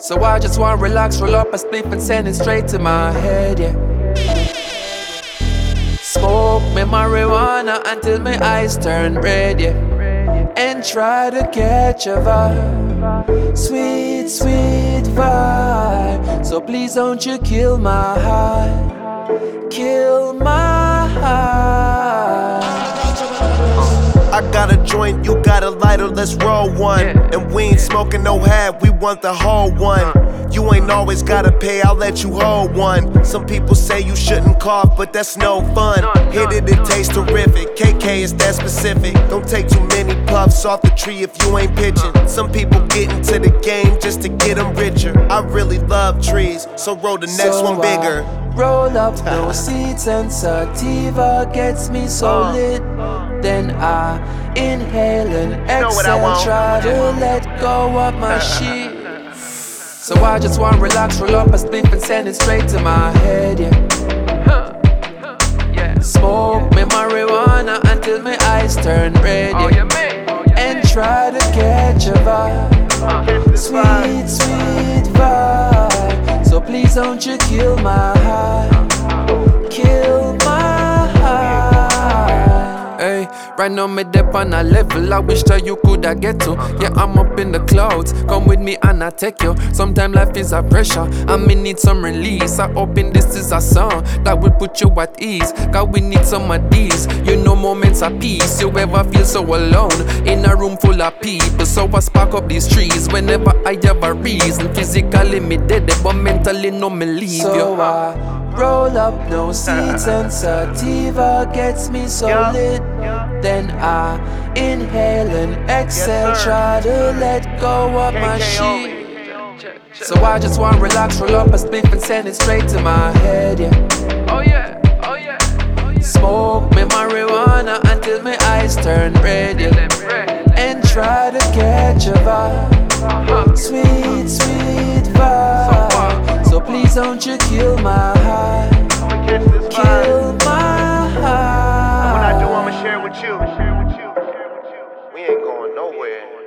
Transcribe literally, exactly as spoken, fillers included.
So I just wanna relax, roll up a spliff and send it straight to my head, yeah. Smoke me marijuana until my eyes turn red, yeah. And try to catch a vibe, sweet, sweet vibe. So please don't you kill my high, kill my high. I got a joint, you got a lighter, let's roll one. And we ain't smoking no half, we want the whole one. You ain't always gotta pay, I'll let you hold one. Some people say you shouldn't cough, but that's no fun. Hit it, it tastes terrific, K K is that specific. Don't take too many puffs off the tree if you ain't pitching. Some people get into the game just to get them richer. I really love trees, so roll the next So one bigger. I roll up no seeds and sativa gets me so lit. Then I inhale and exhale, try to let go of my shit. So I just wanna relax, roll up a spliff and send it straight to my head, yeah. Smoke me marijuana until my eyes turn red, yeah. And try to catch a vibe, sweet, sweet vibe. So please don't you kill my high, kill my high. Hey, right now me dip on a level I wish that you coulda get to. Yeah, I'm up in the clouds, come with me and I take you. Sometimes life is a pressure, and me need some release. I hoping this is a song that will put you at ease. Cause we need some of these, you know, moments of peace. You ever feel so alone in a room full of people? So I spark up these trees whenever I have a reason. Physically me dead, but mentally no me leave you. So I roll up no seeds and sativa gets me so lit. Then I inhale and exhale, try to let go of my shit. So I just wanna relax, roll up a spliff and send it straight to my head, yeah. Oh yeah, oh yeah. Smoke me marijuana until my eyes turn red, yeah. And try to catch a vibe, sweet, sweet vibe. So please don't you kill my high, kill my high. When I do, I'ma share with you. We ain't going nowhere.